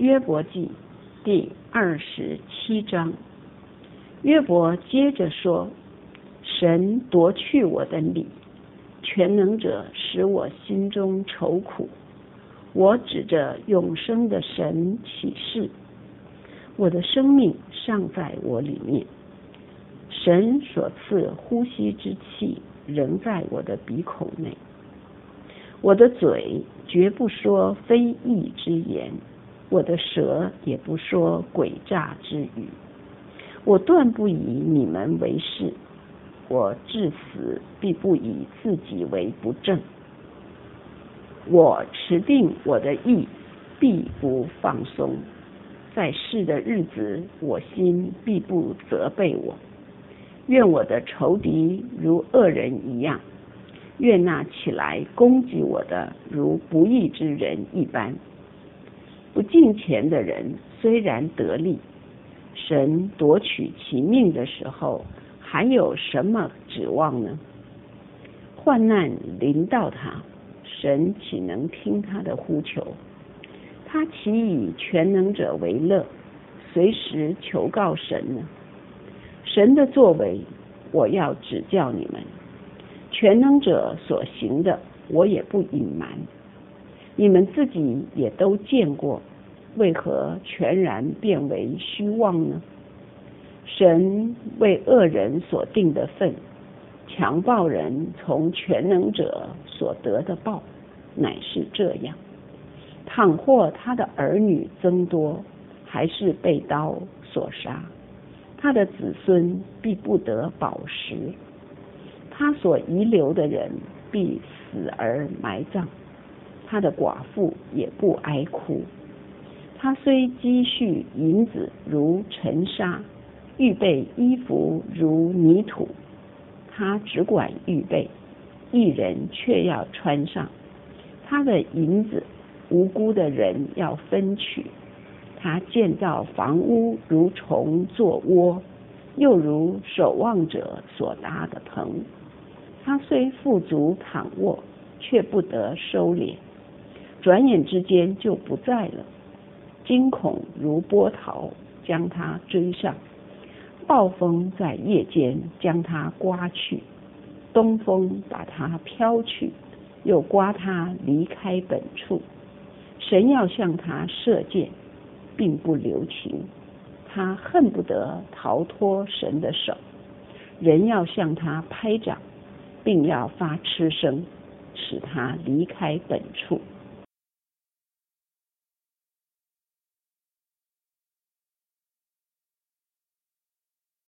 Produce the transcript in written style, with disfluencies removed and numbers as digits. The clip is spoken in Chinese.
约伯记第27章。约伯接着说，神夺去我的理，全能者使我心中愁苦。我指着永生的神起誓，我的生命尚在我里面，神所赐呼吸之气仍在我的鼻孔内。我的嘴绝不说非义之言，我的舌也不说诡诈之语。我断不以你们为是，我至死必不以自己为不正。我持定我的意，必不放松。在世的日子，我心必不责备我。愿我的仇敌如恶人一样，愿那起来攻击我的如不义之人一般。不敬虔的人虽然得利，神夺取其命的时候，还有什么指望呢？患难临到他，神岂能听他的呼求？他岂以全能者为乐，随时求告神呢？神的作为，我要指教你们；全能者所行的，我也不隐瞒。你们自己也都见过，为何全然变为虚妄呢？神为恶人所定的分，强暴人从全能者所得的报，乃是这样。倘或他的儿女增多，还是被刀所杀，他的子孙必不得饱食，他所遗留的人必死而埋葬，他的寡妇也不哀哭。他虽积蓄银子如尘沙，预备衣服如泥土，他只管预备，一人却要穿上。他的银子无辜的人要分取。他建造房屋如虫做窝，又如守望者所搭的棚。他虽富足躺卧，却不得收敛，转眼之间就不在了。惊恐如波涛将他追上，暴风在夜间将他刮去，东风把他飘去，又刮他离开本处。神要向他射箭，并不留情，他恨不得逃脱神的手。人要向他拍掌，并要发嗤声，使他离开本处。